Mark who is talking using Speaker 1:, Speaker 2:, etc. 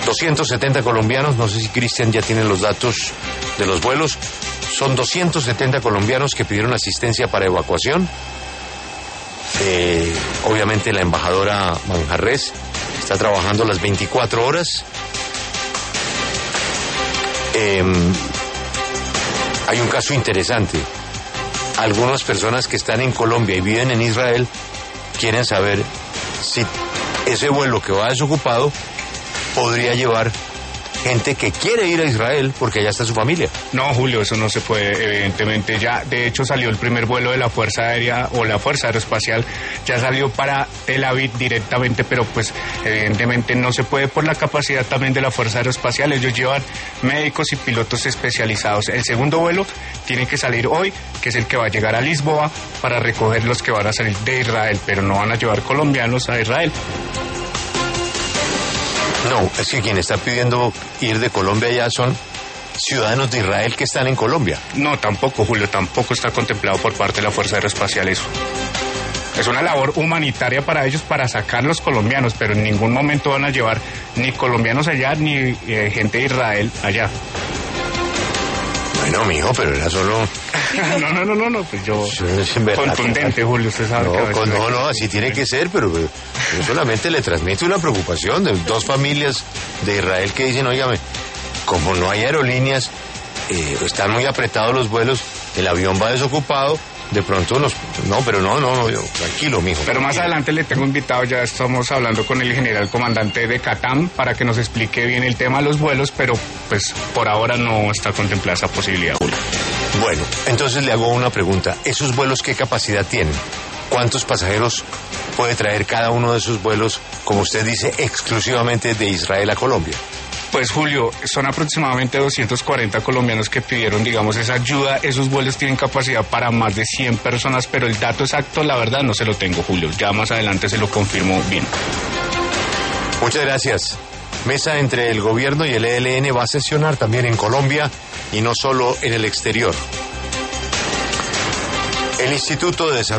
Speaker 1: 270 colombianos, no sé si Cristian ya tiene los datos de los vuelos, son 270 colombianos que pidieron asistencia para evacuación. Obviamente la embajadora Manjarrés está trabajando las 24 horas. Hay un caso interesante. Algunas personas que están en Colombia y viven en Israel quieren saber si ese vuelo que va desocupado podría llevar gente que quiere ir a Israel porque allá está su familia.
Speaker 2: No, Julio, eso no se puede, evidentemente. Ya, de hecho, salió el primer vuelo de la Fuerza Aérea o la Fuerza Aeroespacial, ya salió para Tel Aviv directamente, pero pues evidentemente no se puede por la capacidad también de la Fuerza Aeroespacial. Ellos llevan médicos y pilotos especializados. El segundo vuelo tiene que salir hoy, que es el que va a llegar a Lisboa para recoger los que van a salir de Israel, pero no van a llevar colombianos a Israel.
Speaker 1: No, es que quien está pidiendo ir de Colombia ya son ciudadanos de Israel que están en Colombia.
Speaker 2: No, tampoco, Julio, tampoco está contemplado por parte de la Fuerza Aeroespacial eso. Es una labor humanitaria para ellos, para sacar los colombianos, pero en ningún momento van a llevar ni colombianos allá, ni gente de Israel allá.
Speaker 1: Bueno, mijo, pero era solo...
Speaker 2: No, pues yo... Contundente, Julio, usted sabe que...
Speaker 1: No, así tiene que ser, pero yo solamente le transmito una preocupación de dos familias de Israel que dicen, óigame, como no hay aerolíneas, están muy apretados los vuelos, el avión va desocupado, de pronto nos... No, tranquilo, mijo.
Speaker 2: Pero más adelante le tengo invitado, ya estamos hablando con el general comandante de CATAM para que nos explique bien el tema de los vuelos, pero pues por ahora no está contemplada esa posibilidad, Julio.
Speaker 1: Bueno, entonces le hago una pregunta. ¿Esos vuelos qué capacidad tienen? ¿Cuántos pasajeros puede traer cada uno de esos vuelos, como usted dice, exclusivamente de Israel a Colombia?
Speaker 2: Pues Julio, son aproximadamente 240 colombianos que pidieron, digamos, esa ayuda. Esos vuelos tienen capacidad para más de 100 personas, pero el dato exacto, la verdad, no se lo tengo, Julio. Ya más adelante se lo confirmo bien.
Speaker 1: Muchas gracias. Mesa entre el gobierno y el ELN va a sesionar también en Colombia y no solo en el exterior. El Instituto de Desarrollo